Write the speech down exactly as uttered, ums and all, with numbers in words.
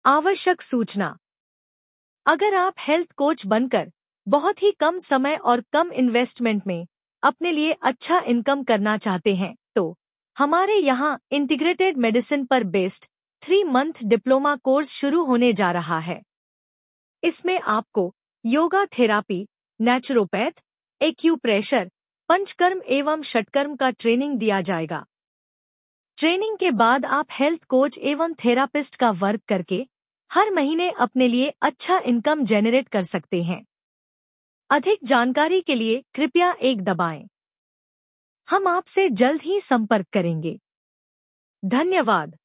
आवश्यक सूचना। अगर आप हेल्थ कोच बनकर बहुत ही कम समय और कम इन्वेस्टमेंट में अपने लिए अच्छा इनकम करना चाहते हैं, तो हमारे यहाँ इंटीग्रेटेड मेडिसिन पर based three month diploma course शुरू होने जा रहा है। इसमें आपको yoga therapy, naturopath, acupressure, panchakarma एवं षटकर्म का ट्रेनिंग दिया जाएगा। ट्रेनिंग के बाद आप हेल्थ कोच एवं थेरापिस्ट का वर्क करके हर महीने अपने लिए अच्छा इनकम जनरेट कर सकते हैं। अधिक जानकारी के लिए कृपया एक दबाएं। हम आपसे जल्द ही संपर्क करेंगे। धन्यवाद।